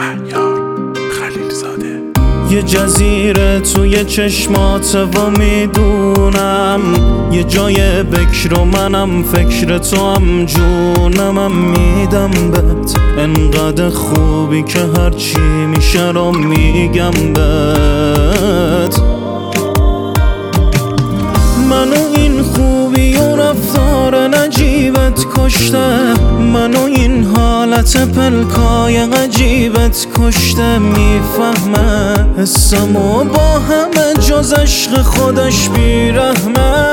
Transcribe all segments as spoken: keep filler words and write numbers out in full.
مهیار خلیلزاده. یه جزیره توی چشمات و میدونم یه جای بکر و منم فکر تو هم جونمم میدم بهت انقدر خوبی که هرچی میشه رو میگم بهت. منو این خوبی و رفتار نجیبت کشته، منو این حالت پلکای عجیبت کشته. میفهمه حسمو با همه جز عشق خودش بیرحمه.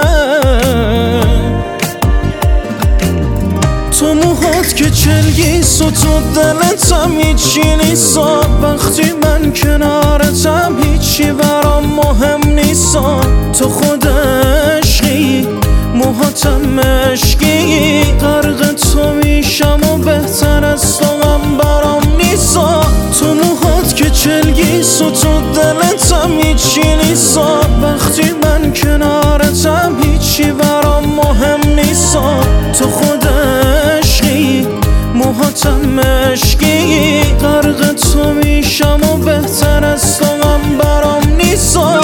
تو موهات که چلگیس و تو دلتم هیچی نیستا، وقتی من کنارتم هیچی برام مهم نیستا. تو خود عشقی موهاتم عشقی، غرق تو میشم و بهتر از تو هم برام نیستا. تو موهات که چلگیس و تو دلتم هیچی نیستا، وقتی من کنارتم هیچی برام مهم نیستا. تو خود عشقی موهاتم عشقی، غرق تو میشم و بهتر از تو هم برام نیستا.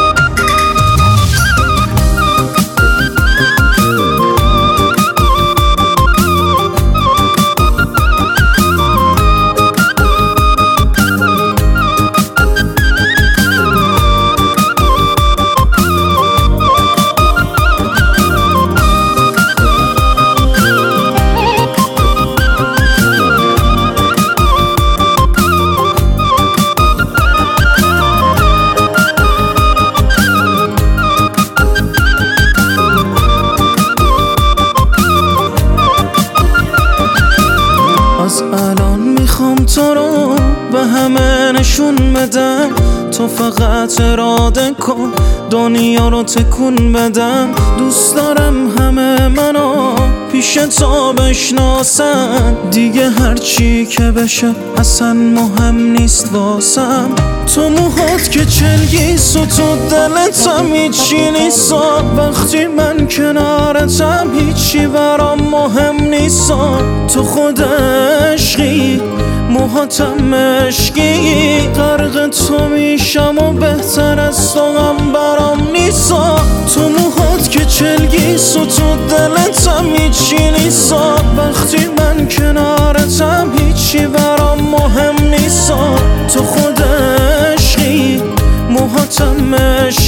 از الان میخوام تو رو به همه نشون بدم، تو فقط اراده کن دنیا رو تکون بدم. دوست دارم همه منو پیش تو بشناسن، دیگه هرچی که بشه اصلا مهم نیست واسم. تو موهات که چلگیس و تو دلتم هیچی نیستا، وقتی من کنارتم هیچی برام مهم نیستا. تو خود عشقی موهاتم عشقی، غرق تو میشم و بهتر از تو هم برام نیستا. تو موهات که چلگیس و تو دلتم هیچی نیستا، وقتی من کنارتم هیچی برام مهم نیستا. تو خود عشقی موهاتم عشقی.